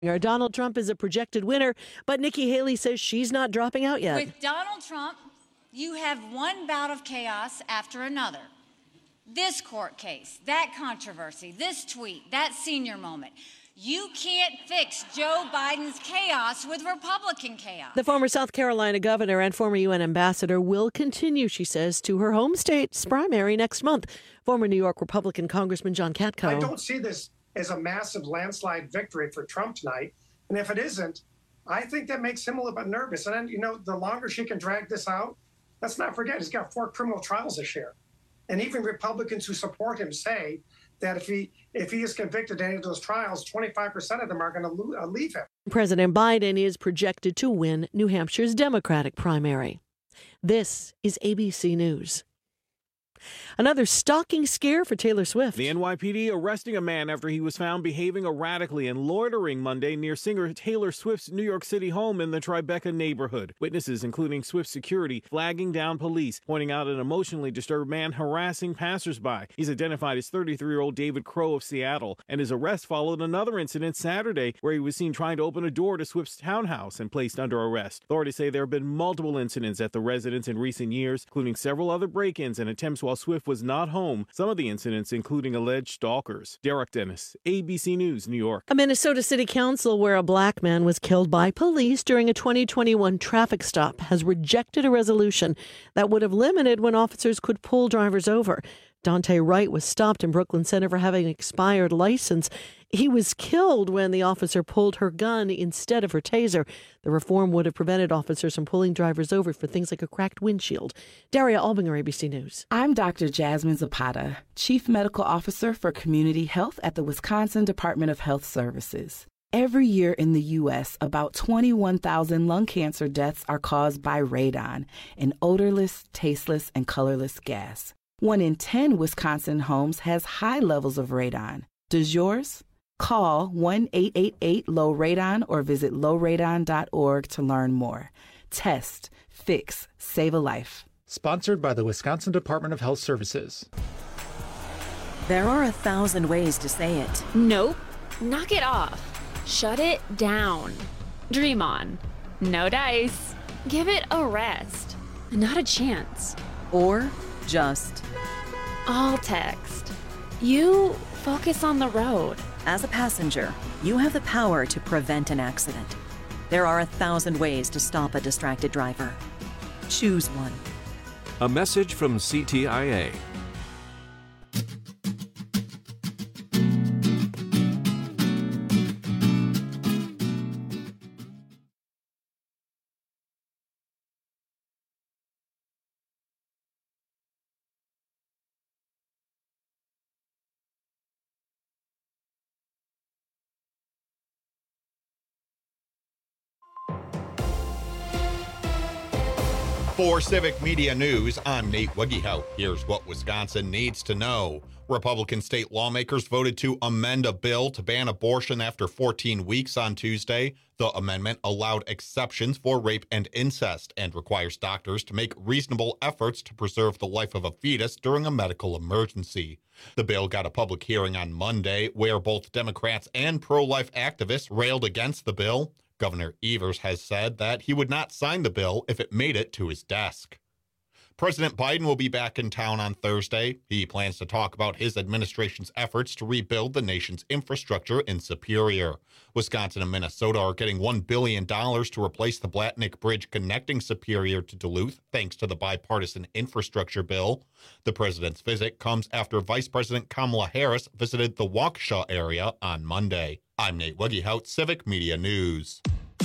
Donald Trump is a projected winner, but Nikki Haley says she's not dropping out yet. With Donald Trump, you have one bout of chaos after another. This court case, that controversy, this tweet, that senior moment. You can't fix Joe Biden's chaos with Republican chaos. The former South Carolina governor and former UN ambassador will continue, she says, to her home state's primary next month. Former New York Republican Congressman John Katko. I don't see this as a massive landslide victory for Trump tonight. And if it isn't, I think that makes him a little bit nervous. And then, the longer she can drag this out, let's not forget, he's got 4 criminal trials this year. And even Republicans who support him say that if he is convicted in any of those trials, 25% of them are going to leave him. President Biden is projected to win New Hampshire's Democratic primary. This is ABC News. Another stalking scare for Taylor Swift. The NYPD arresting a man after he was found behaving erratically and loitering Monday near singer Taylor Swift's New York City home in the Tribeca neighborhood. Witnesses, including Swift security, flagging down police, pointing out an emotionally disturbed man harassing passersby. He's identified as 33-year-old David Crow of Seattle, and his arrest followed another incident Saturday where he was seen trying to open a door to Swift's townhouse and placed under arrest. Authorities say there have been multiple incidents at the residence in recent years, including several other break-ins and attempts while Swift was not home. Some of the incidents including alleged stalkers. Derek Dennis, ABC News, New York. A Minnesota City Council where a black man was killed by police during a 2021 traffic stop has rejected a resolution that would have limited when officers could pull drivers over. Dante Wright was stopped in Brooklyn Center for having an expired license. He was killed when the officer pulled her gun instead of her taser. The reform would have prevented officers from pulling drivers over for things like a cracked windshield. Daria Albinger, ABC News. I'm Dr. Jasmine Zapata, Chief Medical Officer for Community Health at the Wisconsin Department of Health Services. Every year in the U.S., about 21,000 lung cancer deaths are caused by radon, an odorless, tasteless, and colorless gas. 1 in 10 Wisconsin homes has high levels of radon. Does yours? Call 1-888-LOW-RADON or visit lowradon.org to learn more. Test, fix, save a life. Sponsored by the Wisconsin Department of Health Services. There are 1,000 ways to say it. Nope. Knock it off. Shut it down. Dream on. No dice. Give it a rest. Not a chance. Or just All text. You focus on the road. as a passenger, you have the power to prevent an accident. There are 1,000 ways to stop a distracted driver. Choose one. A message from CTIA. For Civic Media News, I'm Nate Wiggyhout. Here's what Wisconsin needs to know. Republican state lawmakers voted to amend a bill to ban abortion after 14 weeks on Tuesday. The amendment allowed exceptions for rape and incest and requires doctors to make reasonable efforts to preserve the life of a fetus during a medical emergency. The bill got a public hearing on Monday, where both Democrats and pro-life activists railed against the bill. Governor Evers has said that he would not sign the bill if it made it to his desk. President Biden will be back in town on Thursday. He plans to talk about his administration's efforts to rebuild the nation's infrastructure in Superior. Wisconsin and Minnesota are getting $1 billion to replace the Blatnick Bridge connecting Superior to Duluth, thanks to the bipartisan infrastructure bill. The president's visit comes after Vice President Kamala Harris visited the Waukesha area on Monday. I'm Nate Wiggyhout, Civic Media News.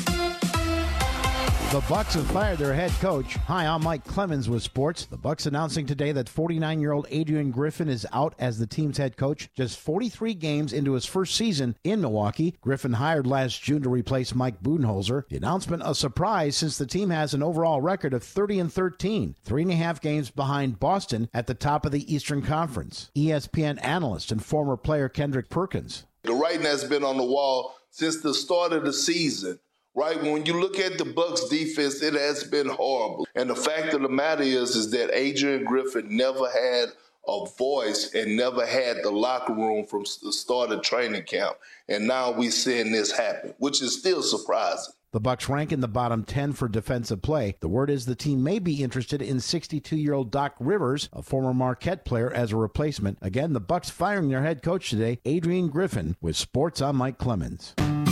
The Bucks have fired their head coach. Hi, I'm Mike Clemens with sports. The Bucks announcing today that 49-year-old Adrian Griffin is out as the team's head coach just 43 games into his first season in Milwaukee. Griffin hired last June to replace Mike Budenholzer. The announcement a surprise since the team has an overall record of 30-13, 3.5 games behind Boston at the top of the Eastern Conference. ESPN analyst and former player Kendrick Perkins. The writing has been on the wall since the start of the season. Right, when you look at the Bucks defense, it has been horrible. And the fact of the matter is that Adrian Griffin never had a voice and never had the locker room from the start of training camp. And now we're seeing this happen, which is still surprising. The Bucs rank in the bottom 10 for defensive play. The word is the team may be interested in 62-year-old Doc Rivers, a former Marquette player, as a replacement. Again, the Bucs firing their head coach today, Adrian Griffin, with Sports. I'm Mike Clemens.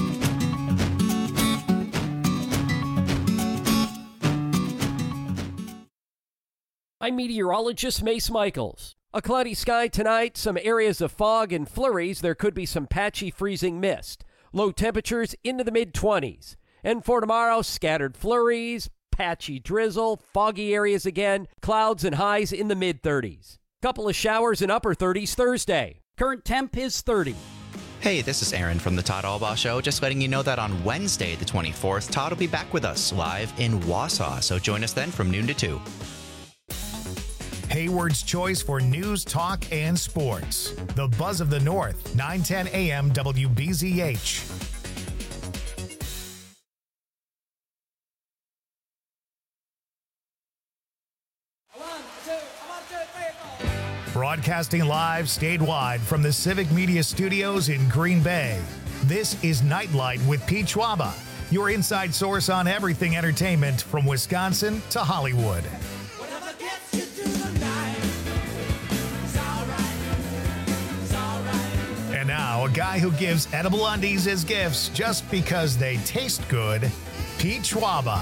I'm meteorologist Mace Michaels. A cloudy sky tonight, some areas of fog and flurries. There could be some patchy freezing mist. Low temperatures into the mid-20s. And for tomorrow, scattered flurries, patchy drizzle, foggy areas again, clouds and highs in the mid-30s. Couple of showers in upper 30s Thursday. Current temp is 30. Hey, this is Aaron from the Todd Albaugh Show. Just letting you know that on Wednesday, the 24th, Todd will be back with us live in Wausau. So join us then from noon to 2. Hayward's choice for news, talk, and sports. The Buzz of the North, 910 AM WBZH. Broadcasting live statewide from the Civic Media Studios in Green Bay. This is Nightlight with Pete Schwaba, your inside source on everything entertainment from Wisconsin to Hollywood. And now, a guy who gives edible undies as gifts just because they taste good, Pete Schwaba.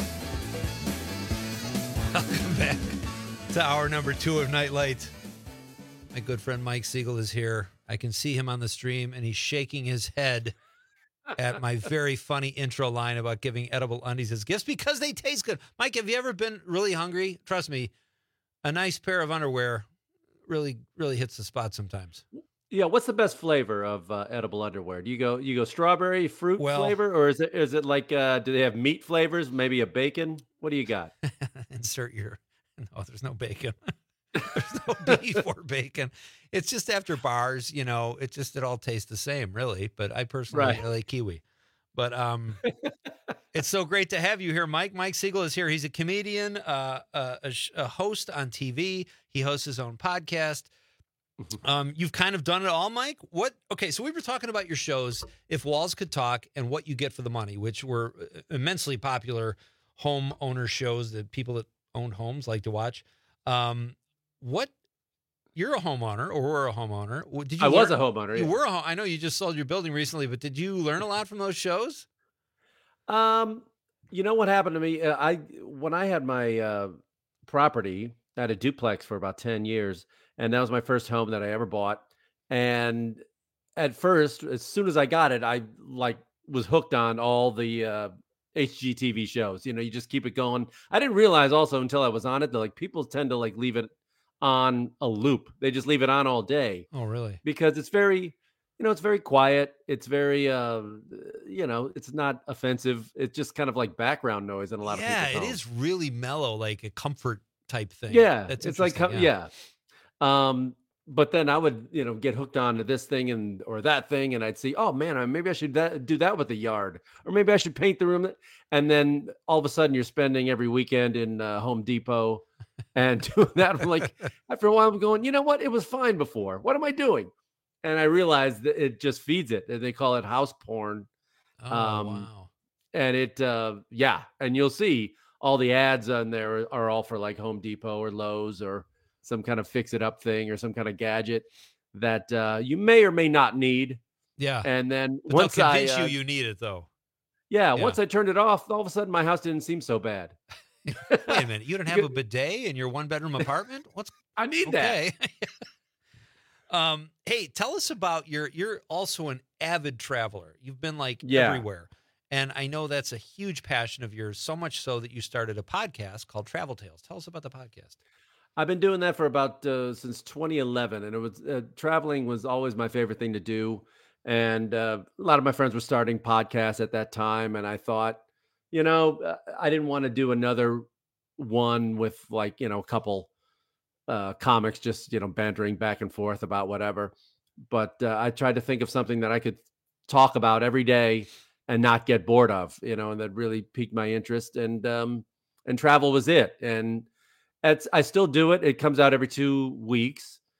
Welcome back to hour number 2 of Nightlight. My good friend Mike Siegel is here. I can see him on the stream, and he's shaking his head at my very funny intro line about giving edible undies as gifts because they taste good. Mike, have you ever been really hungry? Trust me, a nice pair of underwear really, really hits the spot sometimes. Yeah, what's the best flavor of edible underwear? Do you go strawberry fruit flavor, or is it like do they have meat flavors? Maybe a bacon? What do you got? Insert your no. There's no bacon. There's no beef or bacon. It's just after bars, it all tastes the same, really. But I personally like kiwi. But it's so great to have you here, Mike. Mike Siegel is here. He's a comedian, a host on TV. He hosts his own podcast. You've kind of done it all, Mike. Okay, so we were talking about your shows, If Walls Could Talk and What You Get for the Money, which were immensely popular home owner shows that people that own homes like to watch. You're a homeowner, or were a homeowner. I was a homeowner. You were I know you just sold your building recently, but did you learn a lot from those shows? You know what happened to me? When I had my property, I had a duplex for about 10 years, and that was my first home that I ever bought. And at first, as soon as I got it, I was hooked on all the HGTV shows. You just keep it going. I didn't realize also until I was on it that people tend to leave it on a loop. They just leave it on all day. Oh, really? Because it's very, it's very quiet. It's very, it's not offensive. It's just kind of like background noise in a lot of people's homes. Yeah, it is really mellow, like a comfort type thing. Yeah, that's it's like, yeah. But then I would, get hooked on to this thing or that thing, and I'd see, oh man, maybe I should do that with the yard, or maybe I should paint the room. And then all of a sudden, you're spending every weekend in Home Depot and doing that. I'm like, after a while, I'm going, you know what? It was fine before. What am I doing? And I realized that it just feeds it. They call it house porn. Oh, wow. And it, and you'll see all the ads on there are all for Home Depot or Lowe's or some kind of fix-it-up thing or some kind of gadget that you may or may not need. Yeah. And then but once they'll convince you need it, though. Yeah, once I turned it off, all of a sudden my house didn't seem so bad. Wait a minute. You don't have a bidet in your one-bedroom apartment? I need that. Hey, tell us about you're also an avid traveler. You've been everywhere. And I know that's a huge passion of yours, so much so that you started a podcast called Travel Tales. Tell us about the podcast. I've been doing that for about since 2011, and it was traveling was always my favorite thing to do. And a lot of my friends were starting podcasts at that time, and I thought, I didn't want to do another one with a couple comics just bantering back and forth about whatever. But I tried to think of something that I could talk about every day and not get bored of, and that really piqued my interest. And travel was it. And I still do it. It comes out every 2 weeks.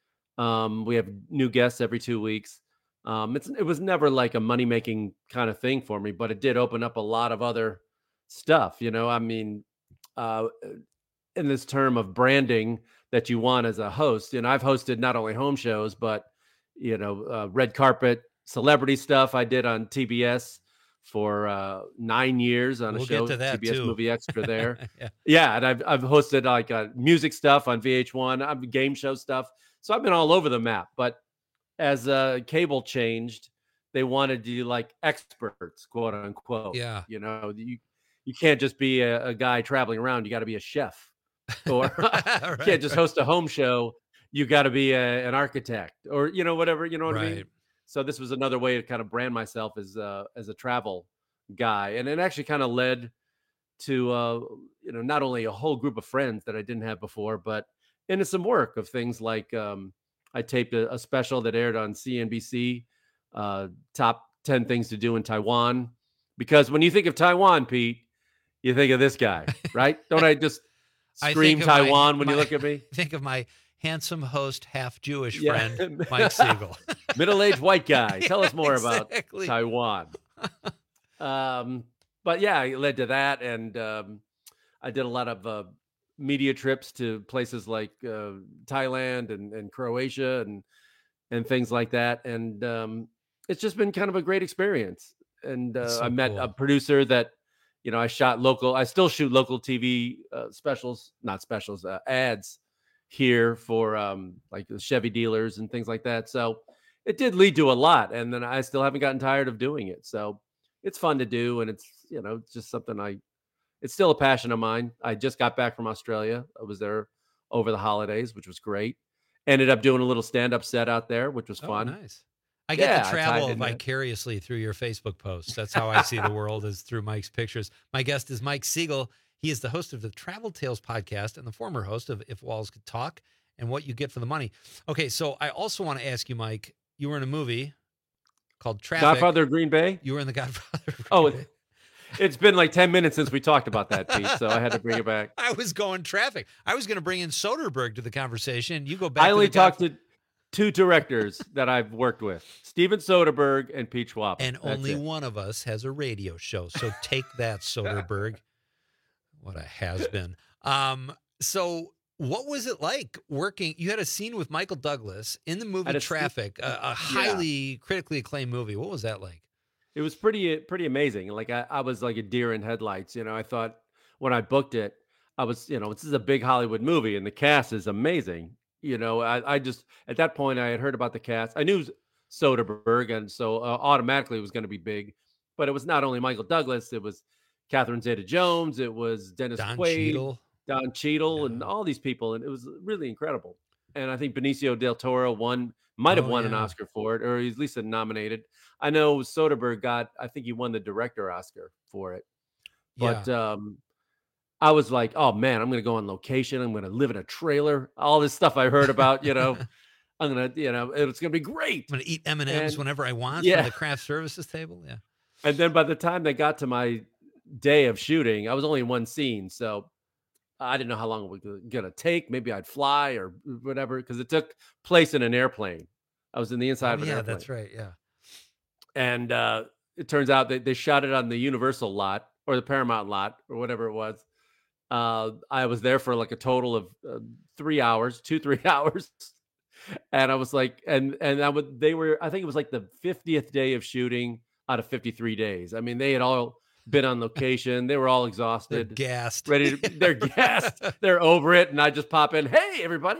We have new guests every 2 weeks. It was never like a money-making kind of thing for me, but it did open up a lot of other stuff. I mean, uh, in this term of branding that you want as a host, I've hosted not only home shows, but, red carpet celebrity stuff I did on TBS for 9 years on a show, get to that TBS too. Movie Extra there. Yeah. Yeah, and I've hosted like music stuff on VH1, game show stuff. So I've been all over the map. But as cable changed, they wanted you like experts, quote unquote. Yeah. You can't just be a guy traveling around. You got to be a chef, or Right, you can't just host a home show. You got to be an architect, or whatever. You know what I mean? Right. So this was another way to kind of brand myself as a travel guy, and it actually kind of led to not only a whole group of friends that I didn't have before, but into some work of things like I taped a special that aired on CNBC, top 10 things to do in Taiwan. Because when you think of Taiwan, Pete, you think of this guy, right? Don't I just scream Taiwan when you look at me? Think of my handsome host, half Jewish Yeah. friend, Mike Siegel. Middle-aged white guy. Tell us more exactly. about Taiwan. But yeah, it led to that. And I did a lot of media trips to places like Thailand and Croatia and things like that. And it's just been kind of a great experience. And so I met cool. a producer that, I still shoot local TV ads here for like the Chevy dealers and things like that. So it did lead to a lot. And then I still haven't gotten tired of doing it. So it's fun to do. And it's, it's just something it's still a passion of mine. I just got back from Australia. I was there over the holidays, which was great. Ended up doing a little stand-up set out there, which was fun. Nice. I get to I travel tied in that. vicariously through your Facebook posts. That's how I see the world, is through Mike's pictures. My guest is Mike Siegel. He is the host of the Travel Tales podcast and the former host of If Walls Could Talk and What You Get for the Money. Okay, so I also want to ask you, Mike, you were in a movie called Traffic. Godfather of Green Bay? You were in the Godfather of Green Oh, Bay. it's been like 10 minutes since we talked about that, Pete, so I had to bring it back. I was going Traffic. I was going to bring in Soderbergh to the conversation. You go back I to only the talked to two directors that I've worked with, Steven Soderbergh and Pete Schwab. And only one of us has a radio show. So take that, Soderbergh. What a has-been. So what was it like working? You had a scene with Michael Douglas in the movie Traffic, a highly critically acclaimed movie. What was that like? It was pretty amazing. Like I was like a deer in headlights. I thought when I booked it, I was, this is a big Hollywood movie and the cast is amazing. I just, at that point I had heard about the cast. I knew Soderbergh, and so automatically it was going to be big. But it was not only Michael Douglas, it was Catherine Zeta-Jones, it was Dennis Quaid, Don Cheadle, and all these people, and it was really incredible. And I think Benicio del Toro might have won an Oscar for it, or he's at least nominated. I know Soderbergh I think he won the director Oscar for it. But I was like, oh man, I'm going to go on location. I'm going to live in a trailer. All this stuff I heard about, I'm going to, it's going to be great. I'm going to eat M&Ms whenever I want from the craft services table. Yeah. And then by the time they got to my day of shooting, I was only in one scene. So I didn't know how long it was going to take. Maybe I'd fly or whatever, because it took place in an airplane. I was in the inside of an airplane. Yeah, that's right. Yeah. And it turns out that they shot it on the Universal lot or the Paramount lot or whatever it was. I was there for like a total of 3 hours, 2-3 hours. And I was like, I think it was like the 50th day of shooting out of 53 days. I mean, they had all been on location. They were all exhausted. They're gassed. They're gassed. They're over it. And I just pop in, hey, everybody.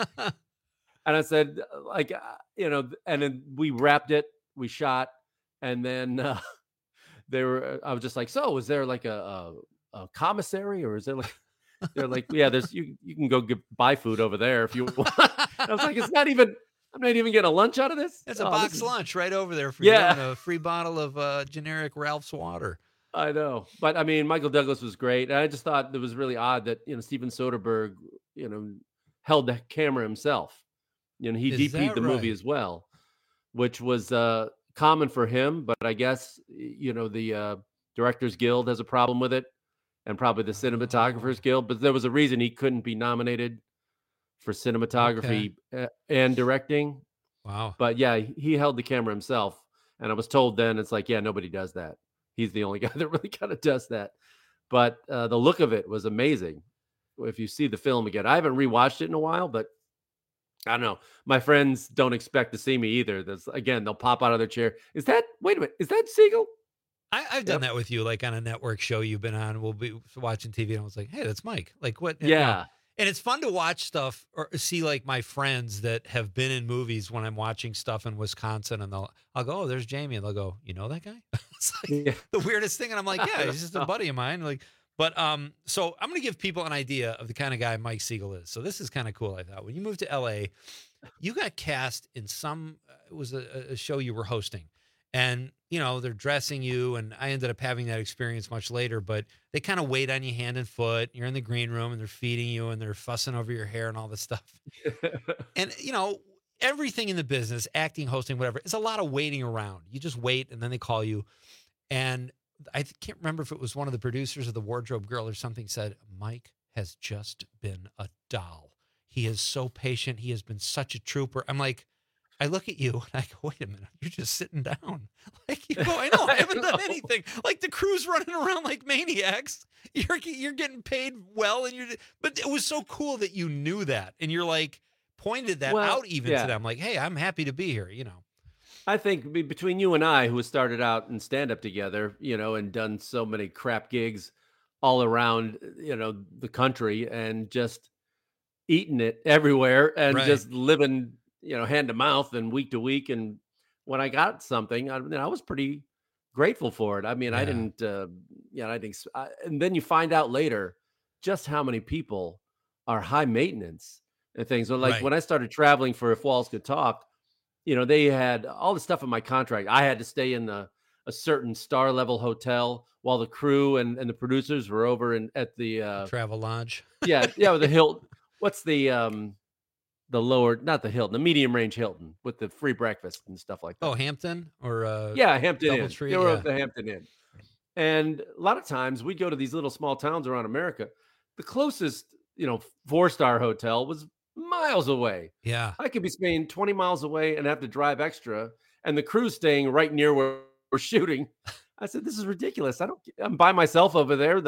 And I said, like, and then we wrapped it, we shot. And then I was just like, so is there like a commissary, or is there like, they're like, yeah, there's, you can go buy food over there if you want. I was like, I'm not even getting a lunch out of this. It's a box lunch right over there for you, and a free bottle of generic Ralph's water. I know. But I mean, Michael Douglas was great. And I just thought it was really odd that, Steven Soderbergh, held the camera himself. He DP'd the movie as well, which was common for him. But I guess, the Directors Guild has a problem with it, and probably the Cinematographers Guild. But there was a reason he couldn't be nominated for cinematography and directing. Wow. But yeah, he held the camera himself. And I was told then, it's like, yeah, nobody does that. He's the only guy that really kind of does that. But the look of it was amazing. If you see the film again, I haven't rewatched it in a while, but I don't know. My friends don't expect to see me either. Again, they'll pop out of their chair. Wait a minute, is that Siegel? I've done that with you, like on a network show you've been on. We'll be watching TV, and I was like, "Hey, that's Mike." Like what? Yeah. And it's fun to watch stuff or see like my friends that have been in movies when I'm watching stuff in Wisconsin, and I'll go, "Oh, there's Jamie," and they'll go, "You know that guy?" It's like the weirdest thing, and I'm like, "Yeah, he's just a buddy of mine." Like, but so I'm going to give people an idea of the kind of guy Mike Siegel is. So this is kind of cool. I thought when you moved to LA, you got cast in it was a show you were hosting. And, they're dressing you, and I ended up having that experience much later, but they kind of wait on you hand and foot. You're in the green room, and they're feeding you, and they're fussing over your hair and all this stuff. And, everything in the business, acting, hosting, whatever, is a lot of waiting around. You just wait, and then they call you. And I can't remember if it was one of the producers or the wardrobe girl or something said, Mike has just been a doll. He is so patient. He has been such a trooper. I'm like, I look at you and I go, wait a minute, you're just sitting down. Like, you go, I know, I haven't done anything. Like the crew's running around like maniacs. You're getting paid well, but it was so cool that you knew that, and you're like pointed that out even to them, like, hey, I'm happy to be here. I think between you and I, who started out in stand-up together, and done so many crap gigs all around, the country, and just eating it everywhere, and just living, hand to mouth and week to week. And when I got something, I was pretty grateful for it. I mean, I didn't, and then you find out later just how many people are high maintenance and things. So like when I started traveling for If Walls Could Talk, they had all the stuff in my contract. I had to stay in a certain star level hotel while the crew and the producers were over at the Travel Lodge. With the Hilton. What's the lower, not the Hilton, the medium range Hilton with the free breakfast and stuff like that. Oh, Hampton or Hampton Inn. Tree, they were at the Hampton Inn. And a lot of times we'd go to these little small towns around America. The closest, 4-star hotel was miles away. Yeah. I could be staying 20 miles away and have to drive extra, and the crew's staying right near where we're shooting. I said, this is ridiculous. I'm by myself over there.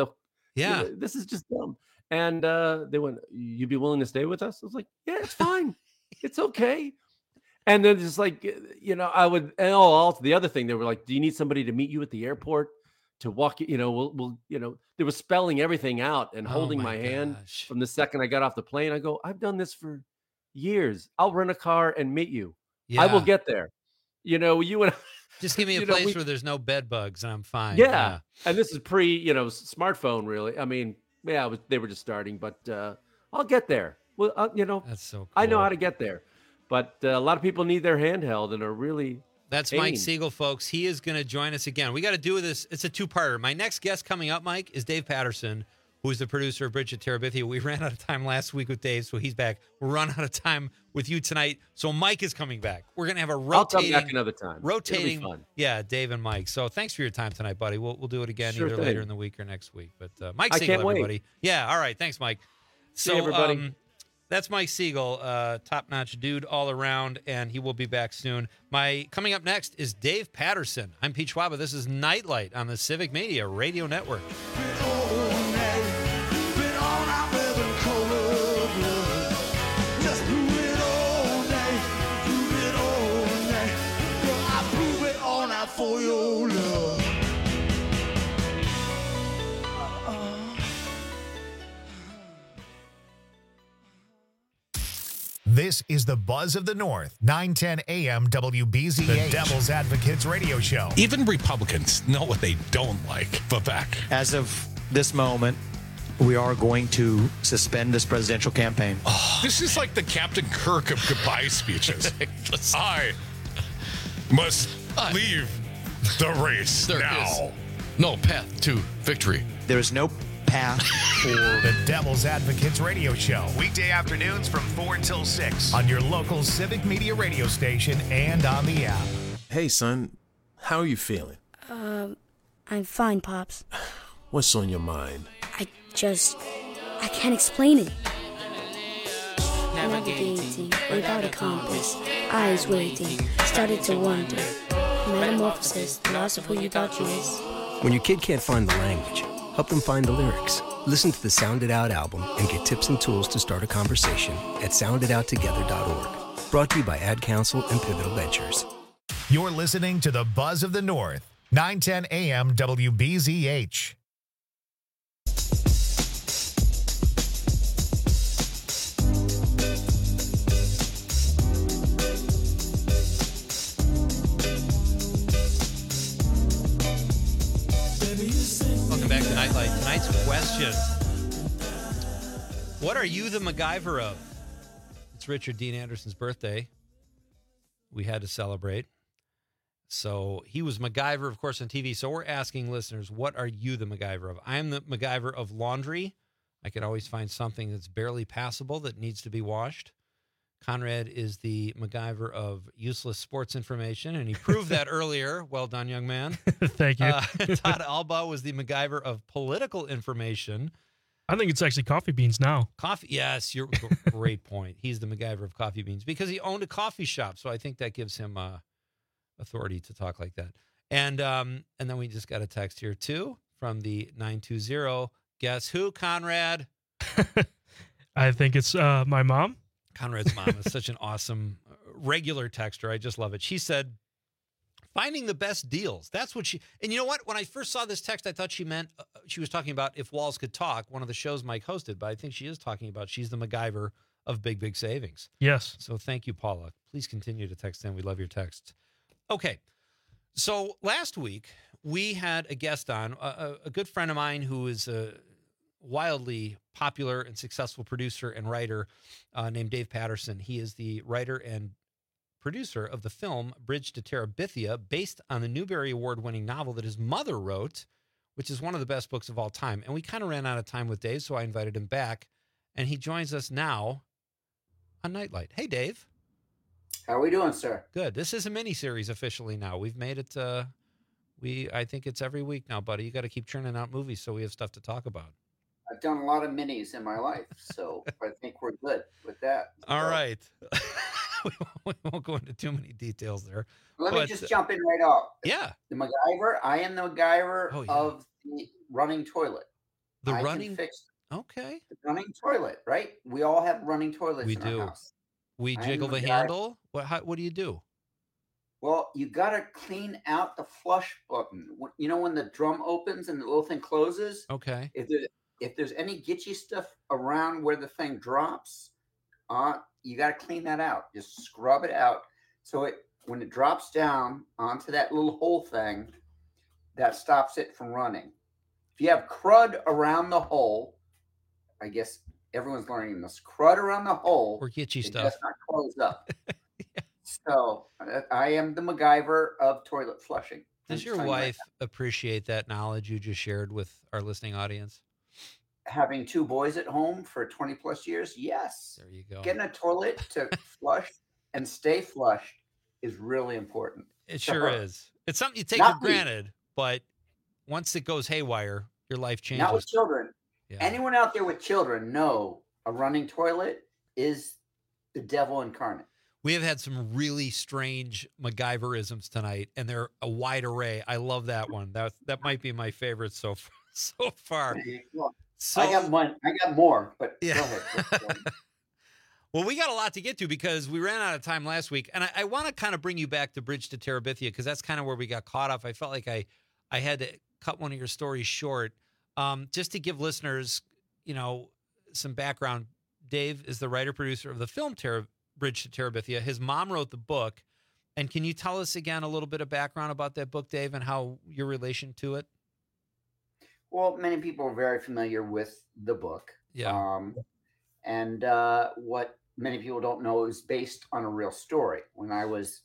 This is just dumb. And they went, you'd be willing to stay with us? I was like, yeah, it's fine. It's okay. And then just like, I would, and also the other thing, they were like, do you need somebody to meet you at the airport to walk, we'll they were spelling everything out and holding my hand from the second I got off the plane. I go, I've done this for years. I'll rent a car and meet you. Yeah. I will get there. You and just give me a place where there's no bed bugs and I'm fine. Yeah. And this is pre, smartphone really. I mean, they were just starting, but I'll get there. Well, that's so cool. I know how to get there, but a lot of people need their handheld and are really. That's Mike Siegel, folks. He is going to join us again. We got to do this. It's a two-parter. My next guest coming up, Mike, is Dave Patterson, who is the producer of Bridget Terabithia. We ran out of time last week with Dave, so he's back. We'll run out of time with you tonight, so Mike is coming back. We're going to have a rotating. I'll come back another time. Rotating. It'll be fun. Yeah, Dave and Mike. So thanks for your time tonight, buddy. We'll do it again Sure either thing. later in the week or next week. But Mike I Siegel, can't wait. everybody. Yeah, all right. Thanks, Mike. See everybody. That's Mike Siegel, top-notch dude all around, and he will be back soon. Coming up next is Dave Patterson. I'm Pete Schwaba. This is Nightlight on the Civic Media Radio Network. For your love. This is the Buzz of the North, 910 AM WBZH, the Devil's Advocates radio show. Even Republicans know what they don't like. Vivek. As of this moment, we are going to suspend this presidential campaign. This is like the Captain Kirk of goodbye speeches. I must leave the race now. Is no path to victory. There is no path for the Devil's Advocates radio show. Weekday afternoons from 4 until 6 on your local Civic Media radio station and on the app. Hey, son. How are you feeling? I'm fine, Pops. What's on your mind? I can't explain it. navigating without a compass, eyes waiting, started to wonder. Metamorphosis, the loss of who you thought you was. When your kid can't find the language, help them find the lyrics. Listen to the Sound It Out album and get tips and tools to start a conversation at sounditouttogether.org. Brought to you by Ad Council and Pivotal Ventures. You're listening to the Buzz of the North, 910 AM WBZH. Welcome back to Nightlight. Tonight's question: what are you the MacGyver of? It's Richard Dean Anderson's birthday. We had to celebrate. So he was MacGyver, of course, on TV. So we're asking listeners, what are you the MacGyver of? I'm the MacGyver of laundry. I can always find something that's barely passable that needs to be washed. Conrad is the MacGyver of useless sports information, and he proved that earlier. Well done, young man. Thank you. Todd Alba was the MacGyver of political information. I think it's actually coffee beans now. Coffee, yes, you're great point. He's the MacGyver of coffee beans because he owned a coffee shop, so I think that gives him authority to talk like that. And then we just got a text here too from the 920. Guess who, Conrad? I think it's my mom. Conrad's mom is such an awesome regular texter. I just love it. She said, finding the best deals. That's what she, and you know what? When I first saw this text, I thought she meant, she was talking about If Walls Could Talk, one of the shows Mike hosted, but I think she is talking about she's the MacGyver of Big, Big Savings. Yes. So thank you, Paula. Please continue to text in. We love your texts. Okay. So last week we had a guest on, a good friend of mine who is a wildly popular and successful producer and writer named Dave Patterson. He is the writer and producer of the film Bridge to Terabithia, based on the Newbery Award-winning novel that his mother wrote, which is one of the best books of all time. And we kind of ran out of time with Dave, so I invited him back, and he joins us now on Nightlight. Hey, Dave. How are we doing, sir? Good. This is a mini-series officially now. We've made it, I think it's every week now, buddy. You got to keep churning out movies so we have stuff to talk about. I've done a lot of minis in my life, so I think we're good with that. All right. We won't go into too many details there. Let me just jump in right off. Yeah. The MacGyver, I am the MacGyver of the running toilet. The I running? Can fix okay. The running toilet, right? We all have running toilets We in do. our house. We jiggle the handle? What do you do? Well, you got to clean out the flush button. You know when the drum opens and the little thing closes? Okay. If there's any gitchy stuff around where the thing drops, you got to clean that out. Just scrub it out. So when it drops down onto that little hole thing, that stops it from running. If you have crud around the hole, I guess everyone's learning this, crud around the hole, or gitchy it stuff, does not close up. So I am the MacGyver of toilet flushing. Does your wife appreciate that knowledge you just shared with our listening audience? Having two boys at home for 20 plus years, yes. There you go. Getting a toilet to flush and stay flushed is really important. It sure is. It's something you take for granted, but once it goes haywire, your life changes. Not with children. Yeah. Anyone out there with children know a running toilet is the devil incarnate. We have had some really strange MacGyverisms tonight, and they're a wide array. I love that one. That might be my favorite so far. So, I got more, but yeah. Go ahead. Well, we got a lot to get to because we ran out of time last week, and I want to kind of bring you back to Bridge to Terabithia because that's kind of where we got caught up. I felt like I had to cut one of your stories short. Just to give listeners, some background. Dave is the writer-producer of the film Bridge to Terabithia. His mom wrote the book. And can you tell us again a little bit of background about that book, Dave, and how your relation to it? Well, many people are very familiar with the book. Yeah. And what many people don't know is based on a real story. When I was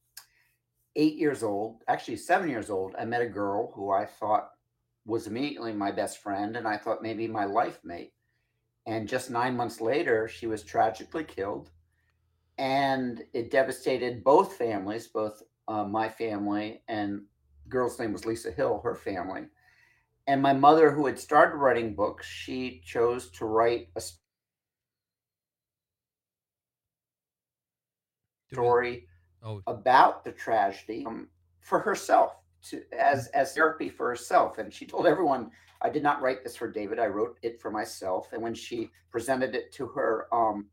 8 years old, actually 7 years old, I met a girl who I thought was immediately my best friend, and I thought maybe my life mate. And just 9 months later, she was tragically killed. And it devastated both families, both my family, and the girl's name was Lisa Hill, her family. And my mother, who had started writing books, she chose to write story about the tragedy for herself, as therapy for herself. And she told everyone, I did not write this for David. I wrote it for myself. And when she presented it to her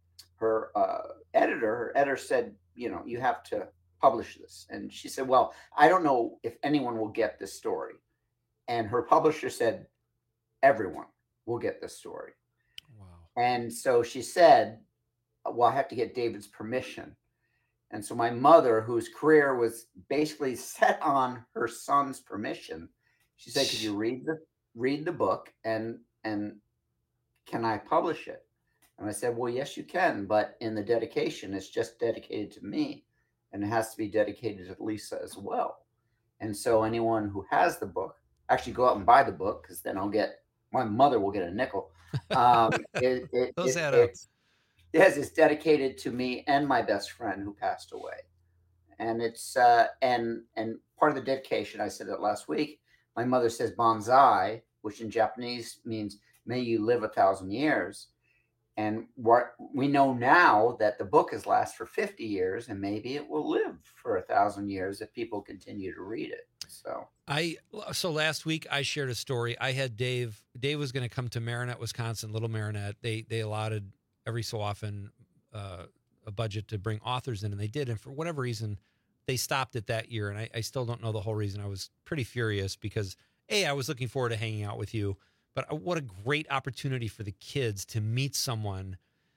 editor said, you have to publish this. And she said, well, I don't know if anyone will get this story. And her publisher said, everyone will get this story. Wow. And so she said, well, I have to get David's permission. And so my mother, whose career was basically set on her son's permission, she said, could you read the book and can I publish it? And I said, well, yes, you can. But in the dedication, it's just dedicated to me. And it has to be dedicated to Lisa as well. And so anyone who has the book, actually go out and buy the book, because then my mother will get a nickel. Those add up. Yes, it's dedicated to me and my best friend who passed away. And it's and part of the dedication, I said it last week, my mother says bonsai, which in Japanese means may you live 1,000 years. And what we know now that the book has lasted for 50 years, and maybe it will live for 1,000 years if people continue to read it. So last week I shared a story. I had Dave was going to come to Marinette, Wisconsin, Little Marinette. They allotted every so often a budget to bring authors in, and they did. And for whatever reason, they stopped it that year. And I still don't know the whole reason. I was pretty furious because I was looking forward to hanging out with you, but what a great opportunity for the kids to meet someone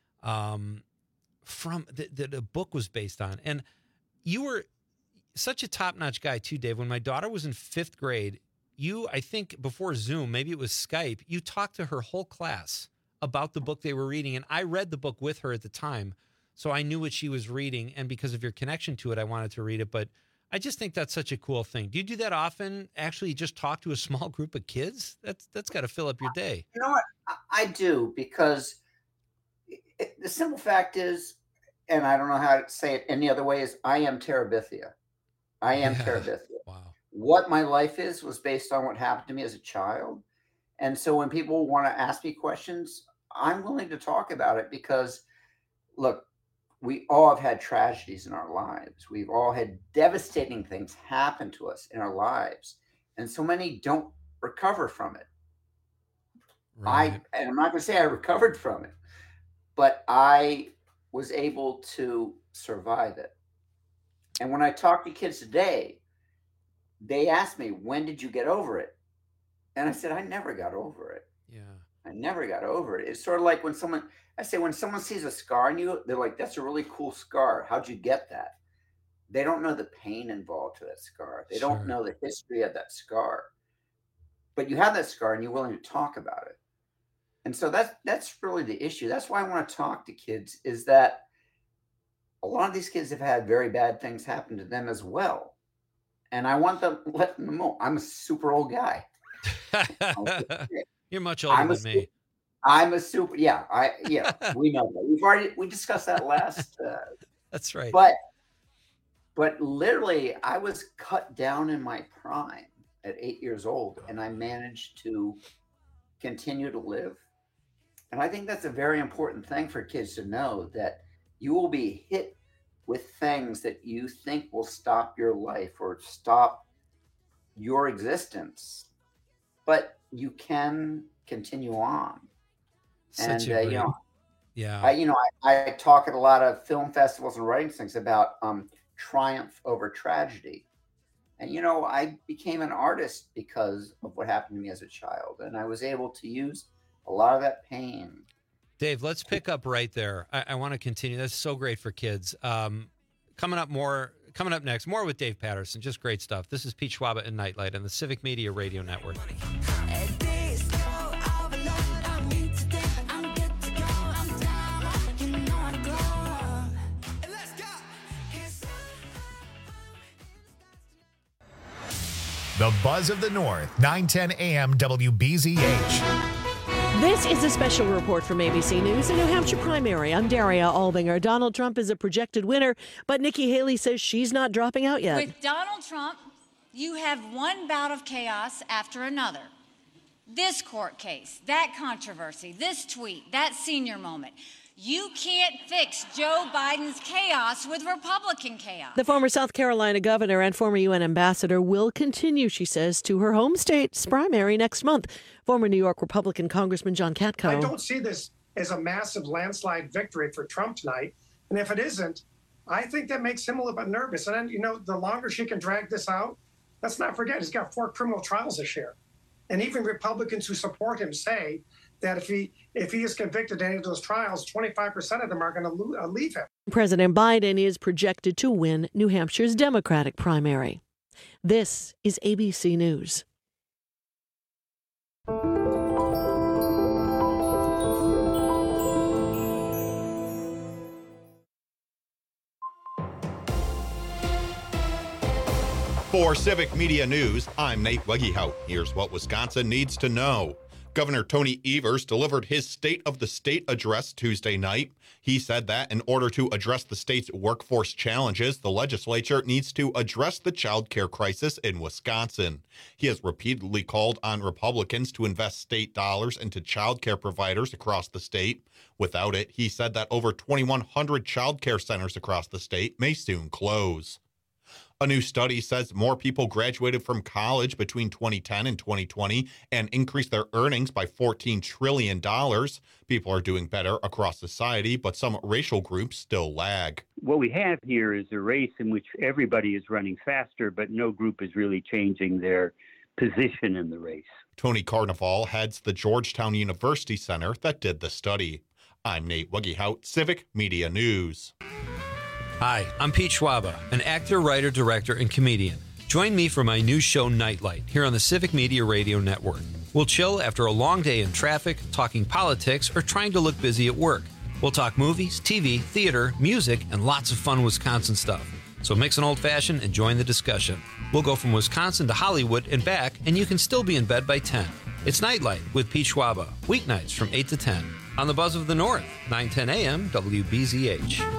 from that a book was based on. And you were such a top-notch guy too, Dave. When my daughter was in 5th grade, I think before Zoom, maybe it was Skype, you talked to her whole class about the book they were reading. And I read the book with her at the time, so I knew what she was reading. And because of your connection to it, I wanted to read it. But I just think that's such a cool thing. Do you do that often? Actually just talk to a small group of kids? That's got to fill up your day. You know what? I do, because the simple fact is, and I don't know how to say it any other way, is I am Terabithia. I am Terabithia. Wow. What my life was based on what happened to me as a child. And so when people want to ask me questions, I'm willing to talk about it, because look, we all have had tragedies in our lives. We've all had devastating things happen to us in our lives. And so many don't recover from it. Right. And I'm not going to say I recovered from it, but I was able to survive it. And when I talk to kids today, they ask me, when did you get over it? And I said, I never got over it. Yeah. I never got over it. It's sort of like when someone sees a scar on you, they're like, that's a really cool scar. How'd you get that? They don't know the pain involved to that scar. They don't know the history of that scar. But you have that scar and you're willing to talk about it. And so that's really the issue. That's why I want to talk to kids, is that a lot of these kids have had very bad things happen to them as well. And I want them to let them know. I'm a super old guy. You're much older than me. I'm a super, we know that. We discussed that last. That's right. But literally, I was cut down in my prime at 8 years old, and I managed to continue to live. And I think that's a very important thing for kids to know, that you will be hit with things that you think will stop your life or stop your existence, but you can continue on. Such I talk at a lot of film festivals and writing things about triumph over tragedy. And, I became an artist because of what happened to me as a child. And I was able to use a lot of that pain. Dave, let's pick up right there. I want to continue. That's so great for kids. Coming up next, more with Dave Patterson. Just great stuff. This is Pete Schwaba and Nightlight on the Civic Media Radio Network. The Buzz of the North, 910 AM WBZH. This is a special report from ABC News, a New Hampshire primary. I'm Daria Albinger. Donald Trump is a projected winner, but Nikki Haley says she's not dropping out yet. With Donald Trump, you have one bout of chaos after another. This court case, that controversy, this tweet, that senior moment. You can't fix Joe Biden's chaos with Republican chaos. The former South Carolina governor and former UN ambassador will continue, she says, to her home state's primary next month. Former New York Republican Congressman John Katko. I don't see this as a massive landslide victory for Trump tonight. And if it isn't, I think that makes him a little bit nervous. And then, the longer she can drag this out, let's not forget, he's got 4 criminal trials this year. And even Republicans who support him say that if he is convicted in any of those trials, 25% of them are going to leave him. President Biden is projected to win New Hampshire's Democratic primary. This is ABC News. For Civic Media News, I'm Nate Wegehout. Here's what Wisconsin needs to know. Governor Tony Evers delivered his State of the State address Tuesday night. He said that in order to address the state's workforce challenges, the legislature needs to address the child care crisis in Wisconsin. He has repeatedly called on Republicans to invest state dollars into child care providers across the state. Without it, he said that over 2,100 child care centers across the state may soon close. A new study says more people graduated from college between 2010 and 2020 and increased their earnings by $14 trillion. People are doing better across society, but some racial groups still lag. What we have here is a race in which everybody is running faster, but no group is really changing their position in the race. Tony Carnival heads the Georgetown University Center that did the study. I'm Nate Wegehout, Civic Media News. Hi, I'm Pete Schwaba, an actor, writer, director, and comedian. Join me for my new show, Nightlight, here on the Civic Media Radio Network. We'll chill after a long day in traffic, talking politics, or trying to look busy at work. We'll talk movies, TV, theater, music, and lots of fun Wisconsin stuff. So mix an old-fashioned and join the discussion. We'll go from Wisconsin to Hollywood and back, and you can still be in bed by 10. It's Nightlight with Pete Schwaba, weeknights from 8 to 10. On the Buzz of the North, 9:10 a.m. WBZH.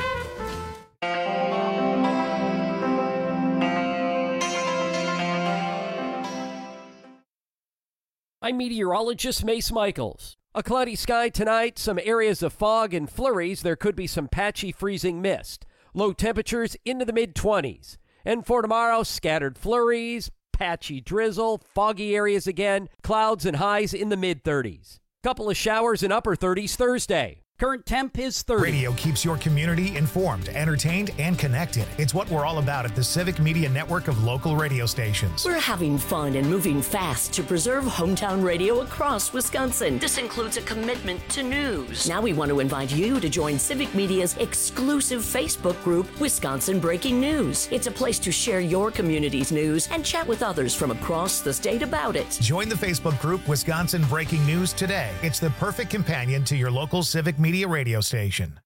I'm meteorologist Mace Michaels. A cloudy sky tonight, some areas of fog and flurries. There could be some patchy freezing mist. Low temperatures into the mid-20s. And for tomorrow, scattered flurries, patchy drizzle, foggy areas again, clouds and highs in the mid-30s. Couple of showers in upper 30s Thursday. Current temp is 30. Radio keeps your community informed, entertained, and connected. It's what we're all about at the Civic Media Network of local radio stations. We're having fun and moving fast to preserve hometown radio across Wisconsin. This includes a commitment to news. Now we want to invite you to join Civic Media's exclusive Facebook group, Wisconsin Breaking News. It's a place to share your community's news and chat with others from across the state about it. Join the Facebook group, Wisconsin Breaking News today. It's the perfect companion to your local Civic Media radio station.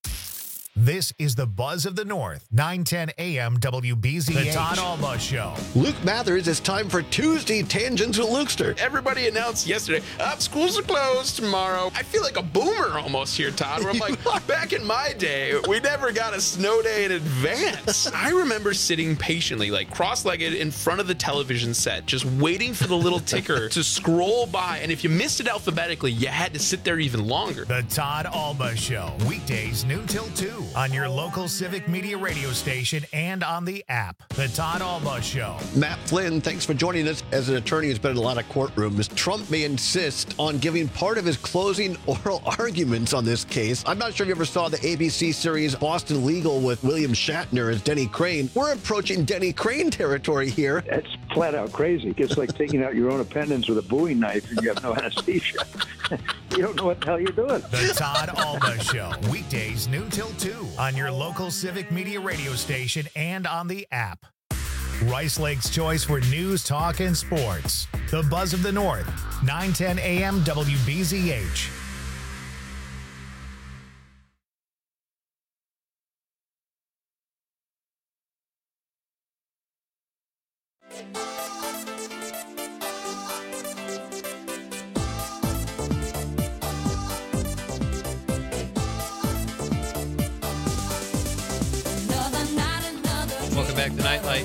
This is the Buzz of the North, 9:10 a.m. WBZH. The Todd Alba Show. Luke Mathers, it's time for Tuesday Tangents with Lukester. Everybody announced yesterday, schools are closed tomorrow. I feel like a boomer almost here, Todd, where I'm like, back in my day, we never got a snow day in advance. I remember sitting patiently, like cross-legged in front of the television set, just waiting for the little ticker to scroll by. And if you missed it alphabetically, you had to sit there even longer. The Todd Alba Show. Weekdays, noon till 2. On your local Civic Media radio station and on the app. The Todd Alba Show. Matt Flynn, thanks for joining us. As an attorney who's been in a lot of courtrooms, Trump may insist on giving part of his closing oral arguments on this case. I'm not sure if you ever saw the ABC series Boston Legal with William Shatner as Denny Crane. We're approaching Denny Crane territory here. That's flat out crazy. It's like taking out your own appendix with a Bowie knife and you have no anesthesia. You don't know what the hell you're doing. The Todd Alba Show. Weekdays, noon till 2. On your local Civic Media radio station and on the app. Rice Lake's choice for news, talk, and sports. The Buzz of the North, 9:10 a.m. WBZH. Welcome back to Nightlight.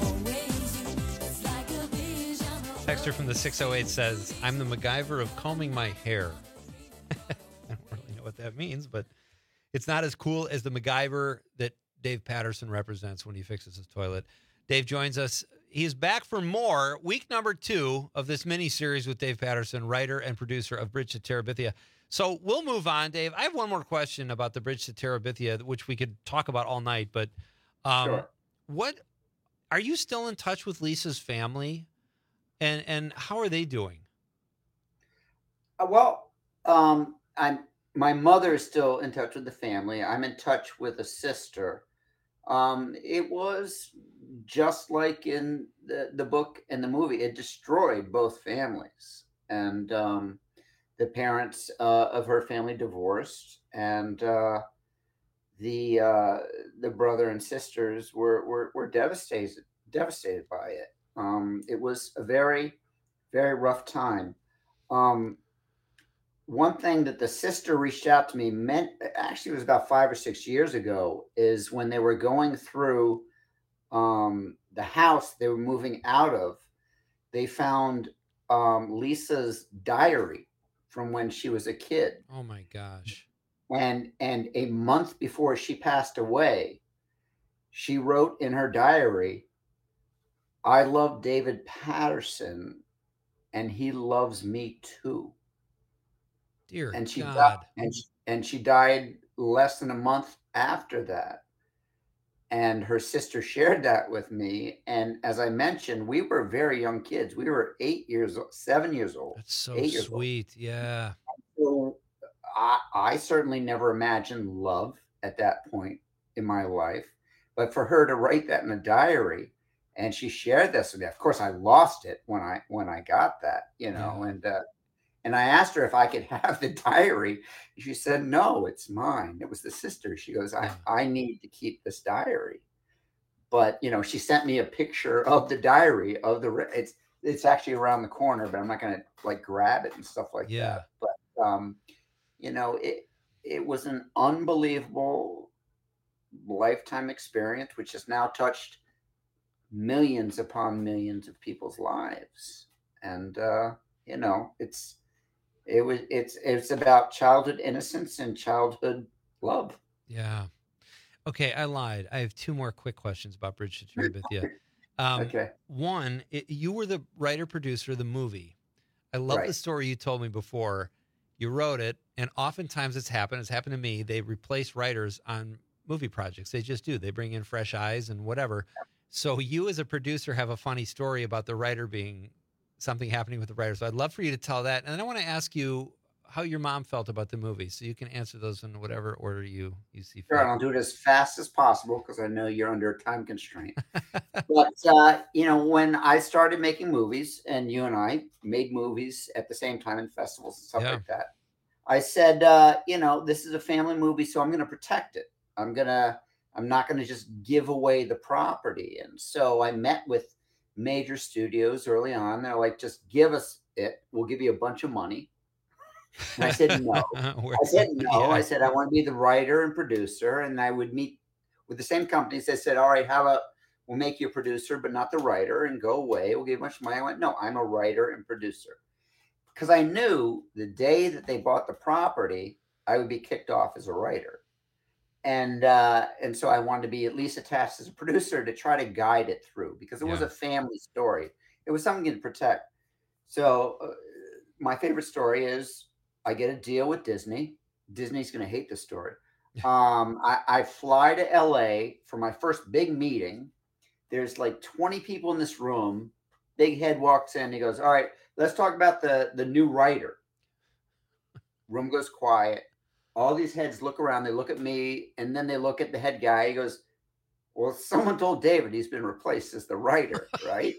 Texter from the 608 says, I'm the MacGyver of combing my hair. I don't really know what that means, but It's not as cool as the MacGyver that Dave Patterson represents when he fixes his toilet. Dave joins us. He's back for more. Week number 2 of this mini-series with Dave Patterson, writer and producer of Bridge to Terabithia. So we'll move on, Dave. I have one more question about the Bridge to Terabithia, which we could talk about all night. But Sure. what are you still in touch with Lisa's family, and how are they doing? My mother is still in touch with the family. I'm in touch with a sister. It was just like in the book and the movie. It destroyed both families, and the parents of her family divorced, and the brother and sisters were devastated by it. It was a very, very rough time. One thing that the sister reached out to me actually it was about 5 or 6 years ago, is when they were going through the house they were moving out of, they found Lisa's diary from when she was a kid. Oh my gosh. And a month before she passed away, she wrote in her diary, "I love David Patterson and he loves me too." Dear and she God. and she died less than a month after that. And her sister shared that with me. And as I mentioned, we were very young kids. We were 7 years old. That's so 8 years sweet. Yeah. old. So I certainly never imagined love at that point in my life. But for her to write that in a diary, and she shared this with me. Of course, I lost it when I got that, and I asked her if I could have the diary. She said, "No, it's mine." It was the sister. She goes, I need to keep this diary. But, she sent me a picture of the diary it's actually around the corner, but I'm not going to grab it and stuff like that. But, it was an unbelievable lifetime experience, which has now touched millions upon millions of people's lives. And, it's about childhood innocence and childhood love. Yeah. Okay, I lied. I have 2 more quick questions about Bridge to Terabithia. Okay. One, you were the writer-producer of the movie. I love the story you told me before. You wrote it, and oftentimes it's happened to me. They replace writers on movie projects. They just do. They bring in fresh eyes and whatever. So you as a producer have a funny story about the writer something happening with the writer. So I'd love for you to tell that. And then I want to ask you how your mom felt about the movie. So you can answer those in whatever order you see fit. Sure, and I'll do it as fast as possible because I know you're under a time constraint. But, when I started making movies, and you and I made movies at the same time in festivals and stuff like that, I said, this is a family movie, so I'm going to protect it. I'm not going to just give away the property. And so I met with major studios early on. They're like, "Just give us it. We'll give you a bunch of money." And I said, "No." I said, "I want to be the writer and producer." And I would meet with the same companies. They said, "All right, we'll make you a producer, but not the writer, and go away. We'll give you a bunch of money." I went, "No, I'm a writer and producer." Because I knew the day that they bought the property, I would be kicked off as a writer. And so I wanted to be at least attached as a producer to try to guide it through, because it was a family story. It was something to protect. So my favorite story is I get a deal with Disney. Disney's going to hate this story. I fly to LA for my first big meeting. There's like 20 people in this room. Big head walks in. He goes, "All right, let's talk about the new writer." Room goes quiet. All these heads look around. They look at me, and then they look at the head guy. He goes, "Well, someone told David he's been replaced as the writer, right?"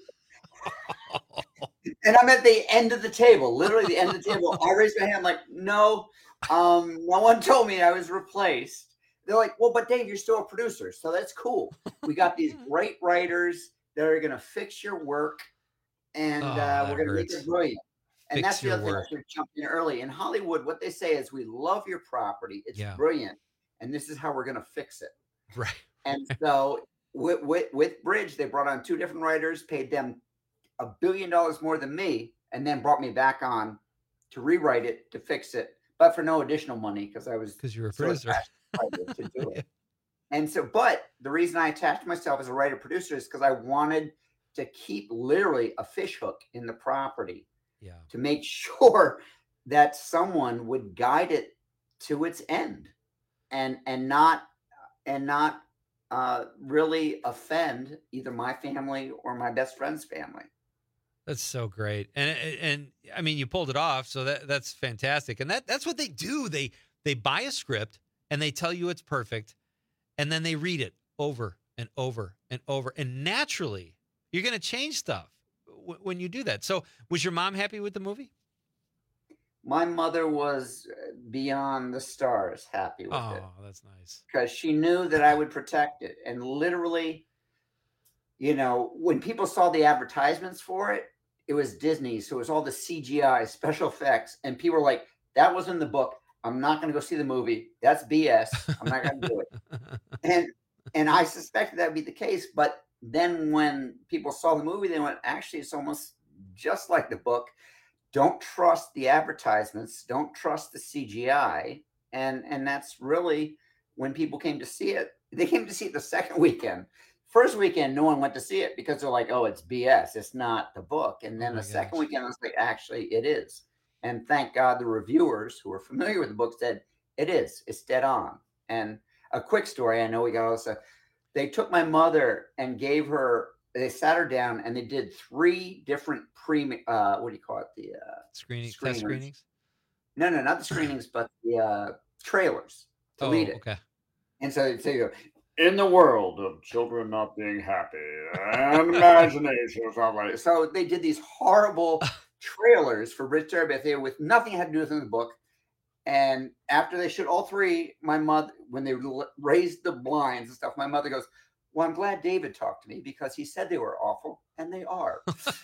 And I'm at the end of the table, literally the end of the table. I raised my hand like, "No, no one told me I was replaced." They're like, "Well, but Dave, you're still a producer, so that's cool. We got these great writers that are going to fix your work, and we're going to make it brilliant." And that's the other thing I should jump in early. In Hollywood, what they say is, "We love your property. It's brilliant. And this is how we're going to fix it." Right. And so with Bridge, they brought on 2 different writers, paid them $1 billion more than me, and then brought me back on to rewrite it, to fix it, but for no additional money because I was you're a producer. excited to do it. And so, but the reason I attached myself as a writer producer is because I wanted to keep literally a fish hook in the property to make sure that someone would guide it to its end and not really offend either my family or my best friend's family. That's so great. And I mean, you pulled it off. So that's fantastic. And that's what they do. They buy a script and they tell you it's perfect. And then they read it over and over and over. And naturally, you're going to change stuff when you do that. So was your mom happy with the movie? My mother was beyond the stars happy with it. Oh, that's nice. Because she knew that I would protect it. And literally, you know, when people saw the advertisements for it, it was Disney. So it was all the CGI, special effects. And people were like, that was in the book. I'm not going to go see the movie. That's BS. I'm not going to do it. And I suspected that would be the case. But then when people saw the movie, they went, actually, it's almost just like the book. Don't trust the advertisements. Don't trust the CGI. And that's really when people came to see it. They came to see it the second weekend. First weekend, no one went to see it because they're like, oh, it's BS. It's not the book. And then the second weekend, I was like, actually, it is. And thank God the reviewers who are familiar with the book said, it is. It's dead on. And a quick story, I know we got all this stuff. They took my mother and gave her, they sat her down and they did 3 different what do you call it? The test screenings? No, not the screenings, but the trailers to lead it. Okay. And so they'd say, in the world of children not being happy and imagination or something like that. So they did these horrible trailers for Bridge to Terabithia with nothing had to do with the book. And after they showed all 3, my mother, when they raised the blinds and stuff, my mother goes, well, I'm glad David talked to me because he said they were awful, and they are.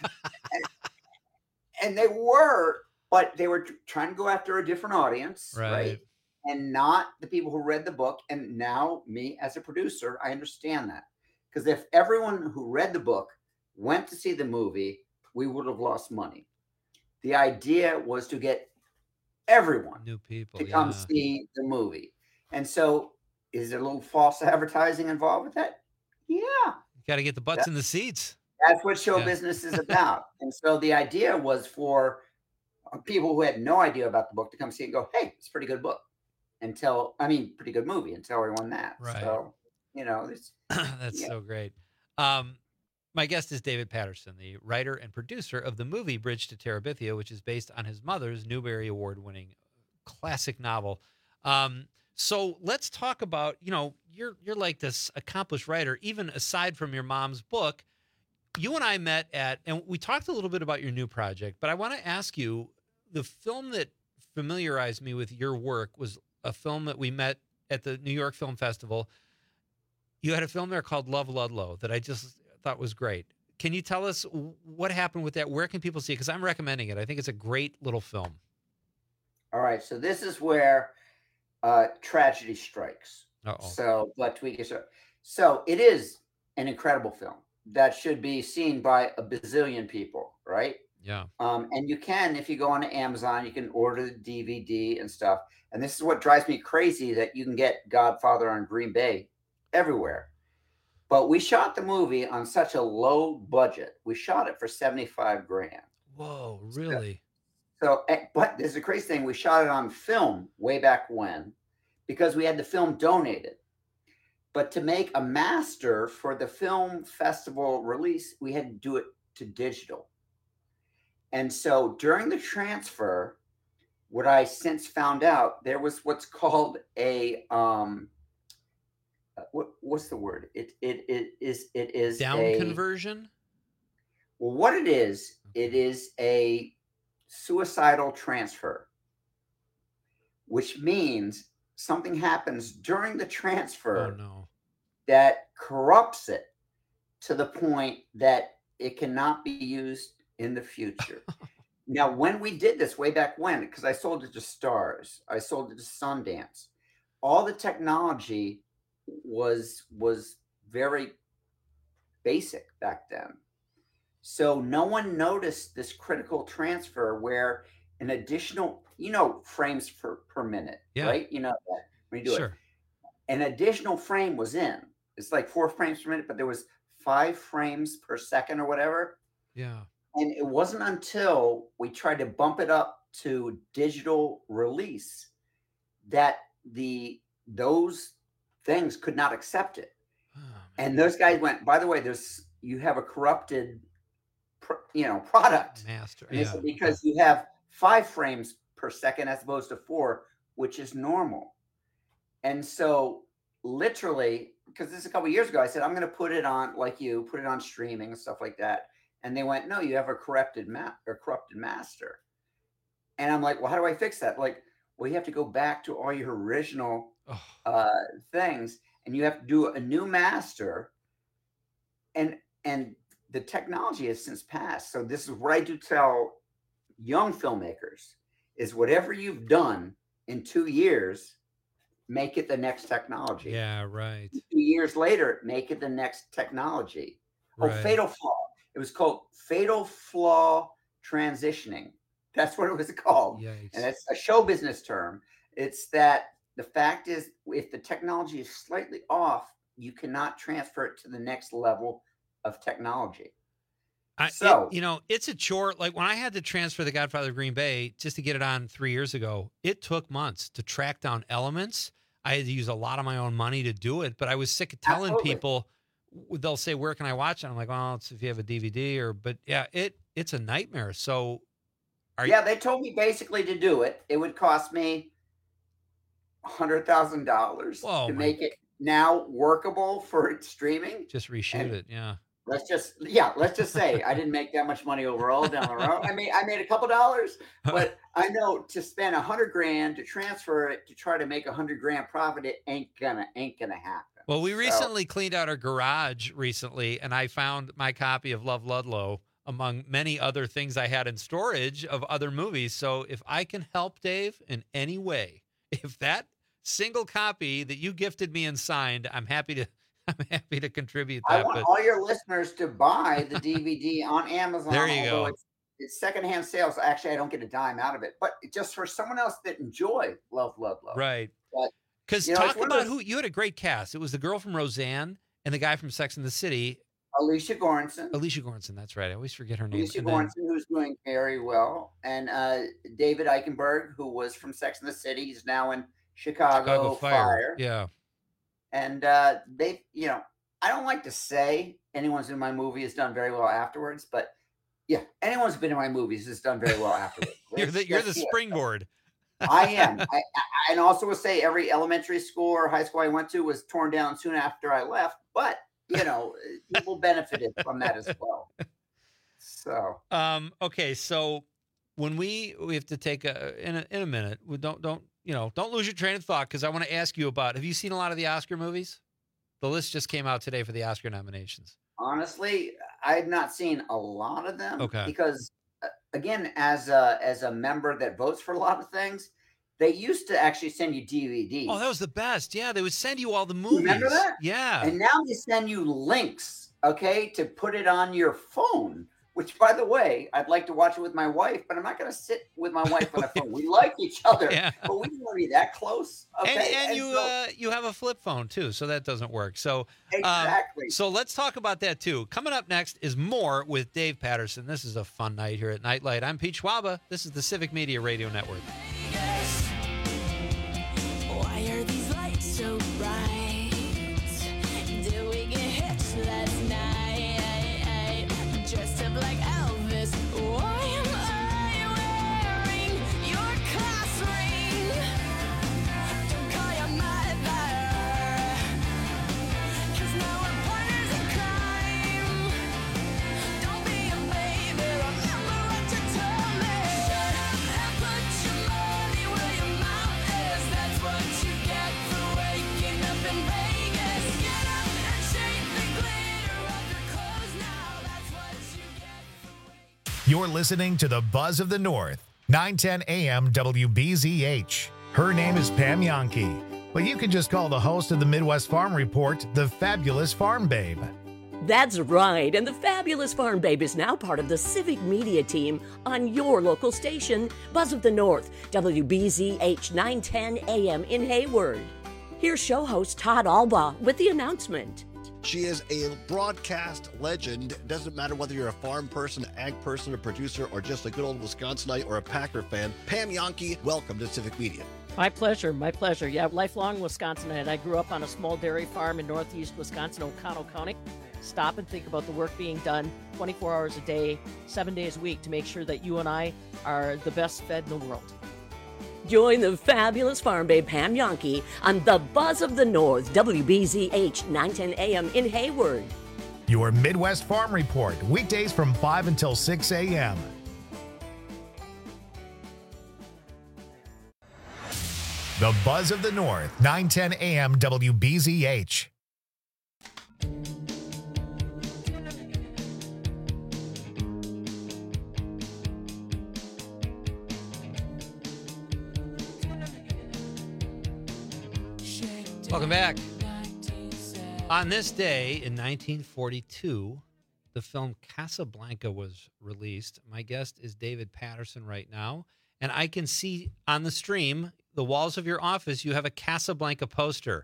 and they were, but they were trying to go after a different audience, right? And not the people who read the book. And now me as a producer, I understand that. Because if everyone who read the book went to see the movie, we would have lost money. The idea was to get everyone new people to come see the movie. And so is there a little false advertising involved with that? Yeah. You got to get the butts in the seats. That's what show business is about. And so the idea was for people who had no idea about the book to come see it and go, hey, it's a pretty good book. Pretty good movie, and tell everyone that. Right. So, you know, it's that's so great. My guest is David Patterson, the writer and producer of the movie Bridge to Terabithia, which is based on his mother's Newbery Award-winning classic novel. So let's talk about, you know, you're like this accomplished writer, even aside from your mom's book. You and I met and we talked a little bit about your new project, but I want to ask you, the film that familiarized me with your work was a film that we met at the New York Film Festival. You had a film there called Love Ludlow that I just thought was great. Can you tell us what happened with that? Where can people see it? Because I'm recommending it. I think it's a great little film. All right. So this is where tragedy strikes. So it is an incredible film that should be seen by a bazillion people, right? Yeah. And you can, if you go on to Amazon, you can order the DVD and stuff. And this is what drives me crazy, that you can get Godfather on Green Bay everywhere. But we shot the movie on such a low budget. We shot it for $75,000. Whoa, really? But there's a crazy thing. We shot it on film way back when, because we had the film donated. But to make a master for the film festival release, we had to do it to digital. And so during the transfer, what I since found out, there was what's called a what's the word? It is down conversion. Well, what it is a suicidal transfer, which means something happens during the transfer that corrupts it to the point that it cannot be used in the future. Now, when we did this way back when, because I sold it to Stars, I sold it to Sundance, all the technology was very basic back then. So no one noticed this critical transfer where an additional, frames per minute, right? You know that when you do it. an additional frame was in. It's like 4 frames per minute, but there was 5 frames per second or whatever. Yeah. And it wasn't until we tried to bump it up to digital release that those things could not accept it. And those guys went, by the way, you have a corrupted, product. Master. And they said, because you have 5 frames per second as opposed to 4, which is normal. And so literally, because this is a couple of years ago, I said, I'm going to put it on, like you, put it on streaming and stuff like that. And they went, no, you have a corrupted master. And I'm like, well, how do I fix that? Like, well, you have to go back to all your original things, and you have to do a new master. And the technology has since passed. So this is what I do tell young filmmakers is whatever you've done in 2 years, make it the next technology. Yeah, right. 2 years later, make it the next technology. Right. Oh, Fatal Flaw. It was called Fatal Flaw Transitioning. That's what it was called. Yikes. And it's a show business term. It's that the fact is, if the technology is slightly off, you cannot transfer it to the next level of technology. It's a chore. Like when I had to transfer The Godfather of Green Bay just to get it on 3 years ago, it took months to track down elements. I had to use a lot of my own money to do it, but I was sick of telling people, they'll say, where can I watch it? I'm like, well, it's if you have a DVD but yeah, it's a nightmare. So they told me basically to do it. It would cost me $100,000 to make it now workable for streaming. Just reshoot it. Yeah. Let's just say I didn't make that much money overall down the road. I made a couple dollars, but I know to spend $100,000 to transfer it to try to make $100,000 profit, it ain't gonna happen. Well, we recently cleaned out our garage and I found my copy of Love Ludlow among many other things I had in storage of other movies. So if I can help, Dave, in any way, if that single copy that you gifted me and signed, I'm happy to contribute that. I want all your listeners to buy the DVD on Amazon. There you go. It's secondhand sales. Actually, I don't get a dime out of it, but just for someone else that enjoy Love Ludlow. Right. Because talk about who you had a great cast. It was the girl from Roseanne and the guy from Sex and the City. Alicia Goranson. That's right. I always forget her name. Alicia Goranson, who's doing very well. And David Eichenberg, who was from Sex and the City. He's now in Chicago Fire. Yeah. And they, I don't like to say anyone's in my movie has done very well afterwards, but yeah, anyone's been in my movies has done very well afterwards. You're the springboard. I am. And also will say every elementary school or high school I went to was torn down soon after I left, but people benefited from that as well. So, okay. So when we have to take in a minute, we don't lose your train of thought. Cause I want to ask you about, have you seen a lot of the Oscar movies? The list just came out today for the Oscar nominations. Honestly, I've not seen a lot of them. Okay. Because again, as a member that votes for a lot of things, they used to actually send you DVDs. Oh, that was the best. Yeah, they would send you all the movies. Remember that? Yeah. And now they send you links, to put it on your phone, which, by the way, I'd like to watch it with my wife, but I'm not going to sit with my wife on a phone. We like each other, but we don't want to be that close. Okay? And you have a flip phone, too, so that doesn't work. So exactly. So let's talk about that, too. Coming up next is more with Dave Patterson. This is a fun night here at Nightlight. I'm Pete Schwaba. This is the Civic Media Radio Network. Why are these lights so bright? Did we get hitched last night? Dressed up like Elvis. Why am I wearing your class ring? Don't call your mother, 'cause now we're partners in crime. Don't be a baby, remember what you told me. And put your money where your mouth is. That's what you get for waking up in Vegas. Get up and shake the glitter off your clothes now. That's what you get. You're listening to the Buzz of the North, 910 AM WBZH. Her name is Pam Yankee, but you can just call the host of the Midwest Farm Report the Fabulous Farm Babe. That's right, and the Fabulous Farm Babe is now part of the Civic Media team on your local station, Buzz of the North, WBZH 910 AM in Hayward. Here's show host Todd Alba with the announcement. She is a broadcast legend. Doesn't matter whether you're a farm person, ag person, a producer, or just a good old Wisconsinite or a Packer fan. Pam Jahnke, welcome to Civic Media. My pleasure, my pleasure. Yeah, lifelong Wisconsinite. I grew up on a small dairy farm in northeast Wisconsin, Oconto County. Stop and think about the work being done 24 hours a day, 7 days a week to make sure that you and I are the best fed in the world. Join the fabulous farm babe Pam Jahnke on The Buzz of the North, WBZH 910 AM in Hayward. Your Midwest Farm Report, weekdays from 5 until 6 a.m. The Buzz of the North, 910 AM WBZH. Welcome back. On this day in 1942, the film Casablanca was released. My guest is David Patterson right now, and I can see on the stream, the walls of your office, you have a Casablanca poster.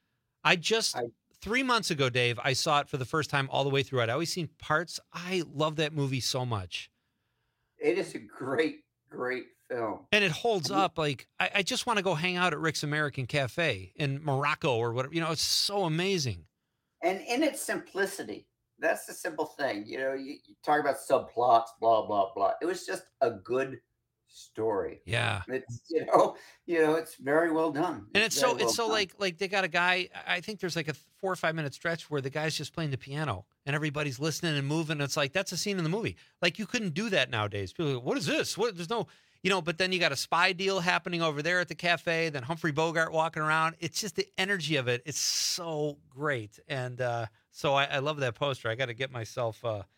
3 months ago, Dave, I saw it for the first time all the way through. I'd always seen parts. I love that movie so much. It is a great, great film. And it holds up. Like, I just want to go hang out at Rick's American Cafe in Morocco or whatever. You know, it's so amazing. And in its simplicity, that's the simple thing. You know, you talk about subplots, blah, blah, blah. It was just a good story. Yeah. It's, it's very well done. And it's so like they got a guy, I think there's like a 4 or 5 minute stretch where the guy's just playing the piano and everybody's listening and moving. It's like, that's a scene in the movie. Like, you couldn't do that nowadays. People are like, what is this? There's no, but then you got a spy deal happening over there at the cafe, then Humphrey Bogart walking around. It's just the energy of it. It's so great. And so I love that poster. I got to get myself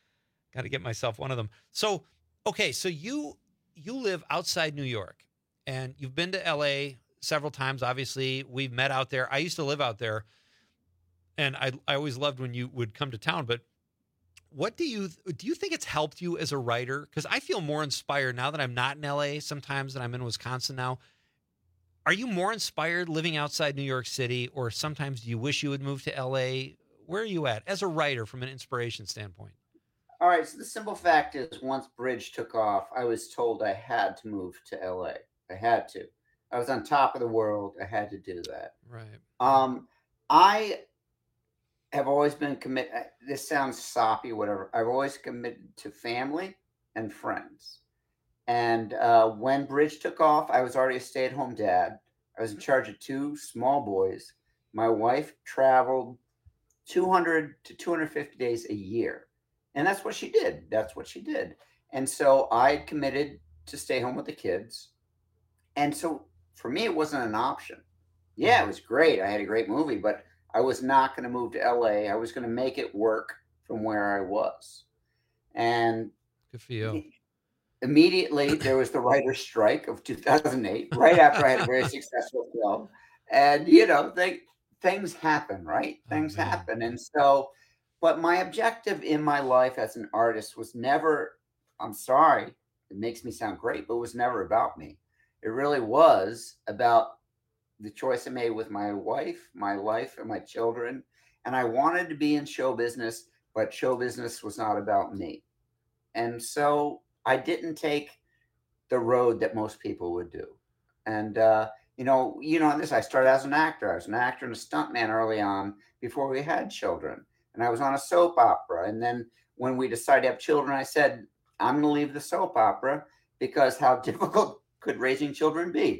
one of them. So, okay. So you live outside New York and you've been to LA several times. Obviously we've met out there. I used to live out there and I always loved when you would come to town, but what do you think it's helped you as a writer? Because I feel more inspired now that I'm not in LA sometimes than I'm in Wisconsin now. Are you more inspired living outside New York City, or sometimes do you wish you would move to LA? Where are you at as a writer from an inspiration standpoint? All right. So the simple fact is, once Bridge took off, I was told I had to move to LA. I had to. I was on top of the world. I had to do that. Right. I have always been committed. This sounds soppy, whatever. I've always committed to family and friends. And when Bridge took off, I was already a stay-at-home dad. I was in charge of 2 small boys. My wife traveled 200 to 250 days a year. And that's what she did. And so I committed to stay home with the kids. And so for me, it wasn't an option. Yeah, it was great. I had a great movie, but I was not going to move to LA. I was going to make it work from where I was. And good for you. Immediately, there was the writer's strike of 2008, right after I had a very successful film. And, things happen, right? Things happen. And so, but my objective in my life as an artist was never, I'm sorry, it makes me sound great, but it was never about me. It really was about the choice I made with my wife, my life, and my children. And I wanted to be in show business, but show business was not about me. And so I didn't take the road that most people would do. And, this, I started as an actor. I was an actor and a stuntman early on before we had children. And I was on a soap opera. And then when we decided to have children, I said, I'm going to leave the soap opera because how difficult could raising children be?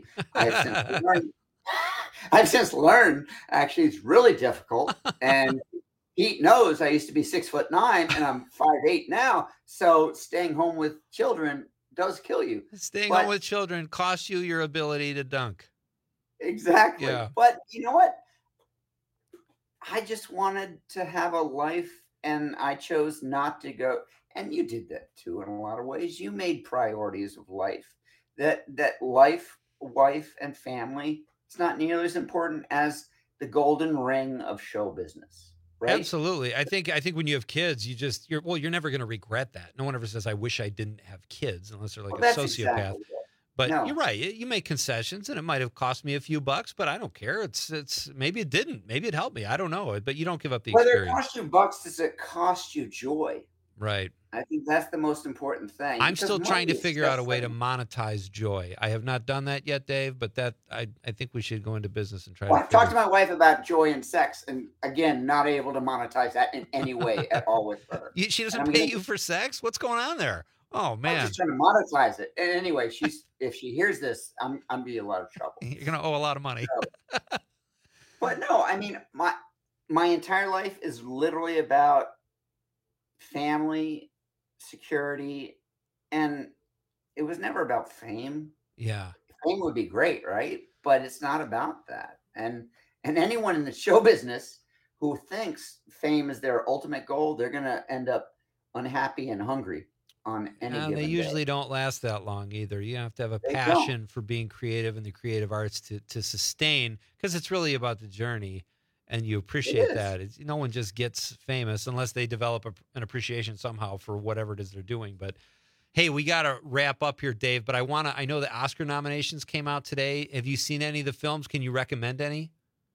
I've since learned, actually, it's really difficult. And Pete knows I used to be 6'9" and I'm 5'8" now. So staying home with children does kill you. Staying home with children costs you your ability to dunk. Exactly. Yeah. But you know what? I just wanted to have a life and I chose not to go. And you did that too in a lot of ways. You made priorities of life. That life, wife, and family, it's not nearly as important as the golden ring of show business. Right? Absolutely. I think when you have kids, you're never going to regret that. No one ever says, I wish I didn't have kids, unless they're like a sociopath. Exactly But No. you're right. You make concessions, and it might have cost me a few bucks, but I don't care. It's maybe it didn't. Maybe it helped me. I don't know. But you don't give up the Whether it experience. costs you bucks, does it cost you joy? Right. I think that's the most important thing. I'm because still trying to money is figure out a just way to like- monetize joy. I have not done that yet, Dave, but that I think we should go into business and try Well, to I've talked figure- to my wife about joy and sex, and again, not able to monetize that in any way at all with her. She doesn't And I'm pay gonna- you for sex? What's going on there? Oh I'm man. just trying to monetize it. And anyway, if she hears this, I'm be in a lot of trouble. You're gonna owe a lot of money. But no, I mean my entire life is literally about family, security, and it was never about fame. Yeah. Fame would be great, right? But it's not about that. And anyone in the show business who thinks fame is their ultimate goal, they're gonna end up unhappy and hungry on any given They day. usually don't last that long either. You have to have a They don't. passion for being creative and the creative arts to sustain, because it's really about the journey, and you appreciate is. that. No one just gets famous unless they develop an appreciation somehow for whatever it is they're doing. But hey, we got to wrap up here, Dave. But I know the Oscar nominations came out today. Have you seen any of the films? Can you recommend any?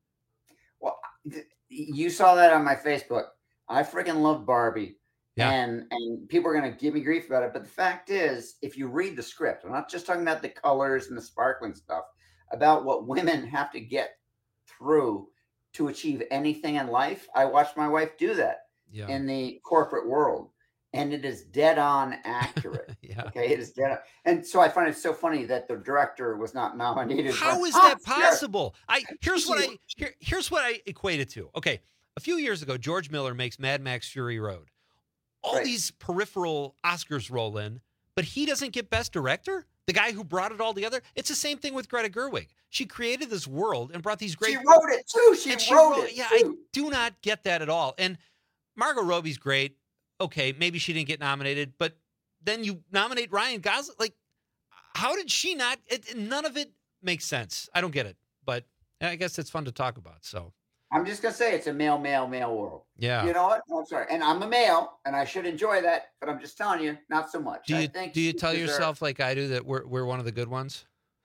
Well, you saw that on my Facebook. I freaking love Barbie. Yeah. And people are going to give me grief about it. But the fact is, if you read the script, I'm not just talking about the colors and the sparkling stuff, about what women have to get through to achieve anything in life. I watched my wife do that Yeah. in the corporate world. And it is dead on accurate. Yeah. Okay. It is dead on. And so I find it so funny that the director was not nominated. How for is an that Oscar. possible? Here's what I equate it to. Okay, a few years ago, George Miller makes Mad Max Fury Road. All these peripheral Oscars roll in, but he doesn't get Best Director? The guy who brought it all together? It's the same thing with Greta Gerwig. She created this world and brought these great... She wrote it too. She wrote it Yeah, too. I do not get that at all. And Margot Robbie's great. Okay, maybe she didn't get nominated, but then you nominate Ryan Gosling. Like, how did she not? None of it makes sense. I don't get it, but I guess it's fun to talk about. So I'm just gonna say it's a male world. Yeah. You know what? I'm sorry, and I'm a male, and I should enjoy that, but I'm just telling you, not so much. do I you think do you she tell deserves- yourself like I do that we're one of the good ones?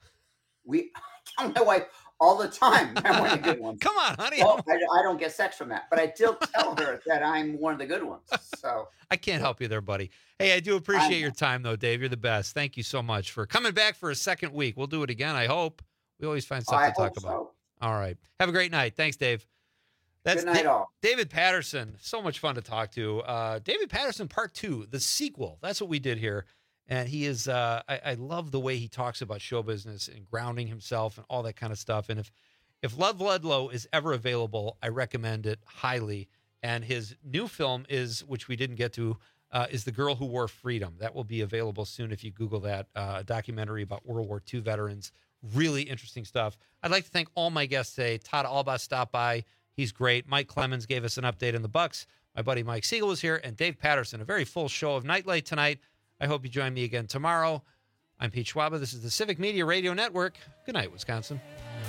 I tell my wife all the time I'm one of the good ones. Come on, honey. Well, I don't get sex from that, but I still tell her that I'm one of the good ones. So I can't help you there, buddy. Hey, I do appreciate your time, though, Dave. You're the best. Thank you so much for coming back for a second week. We'll do it again, I hope. We always find stuff I to talk hope about. so. All right. Have a great night. Thanks, Dave. Good night, all. David Patterson. So much fun to talk to. David Patterson Part 2, the sequel. That's what we did here. And he is, I love the way he talks about show business and grounding himself and all that kind of stuff. And if Love Ludlow is ever available, I recommend it highly. And his new film is, which we didn't get to, is The Girl Who Wore Freedom. That will be available soon if you Google that. A documentary about World War II veterans. Really interesting stuff. I'd like to thank all my guests today. Todd Alba stopped by. He's great. Mike Clemens gave us an update in the Bucks. My buddy Mike Siegel was here. And Dave Patterson. A very full show of Nightlight tonight. I hope you join me again tomorrow. I'm Pete Schwaba. This is the Civic Media Radio Network. Good night, Wisconsin.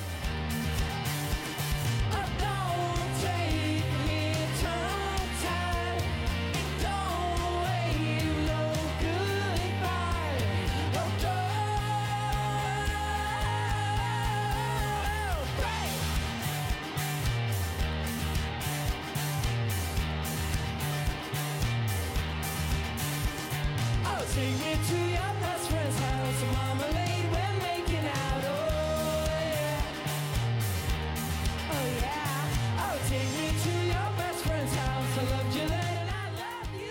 Take me to your best friend's house, marmalade, we're making out, oh yeah. Oh yeah. Oh, take me to your best friend's house, I loved you then and I love you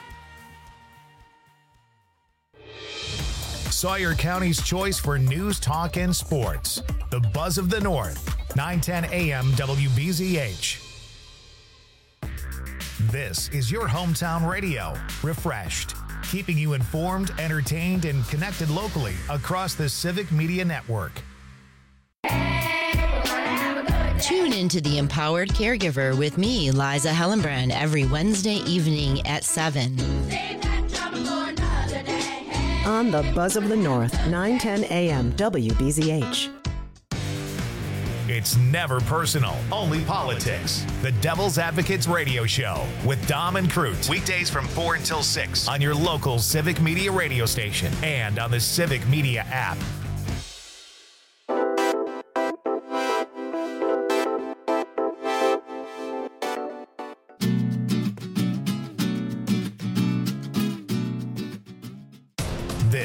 now. Sawyer County's choice for news, talk, and sports. The Buzz of the North, 910 AM WBZH. This is your hometown radio, refreshed, keeping you informed, entertained, and connected locally across the Civic Media Network. Tune into The Empowered Caregiver with me, Liza Hellenbrand, every Wednesday evening at 7. On the Buzz of the North, 910 AM WBZH. It's never personal, only politics. The Devil's Advocates Radio Show with Dom and Crute. Weekdays from 4 until 6 on your local Civic Media radio station and on the Civic Media app.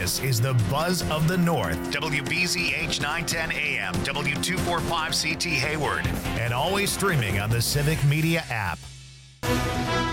This is the Buzz of the North. WBZH 910 AM, W245CT Hayward, and always streaming on the Civic Media app.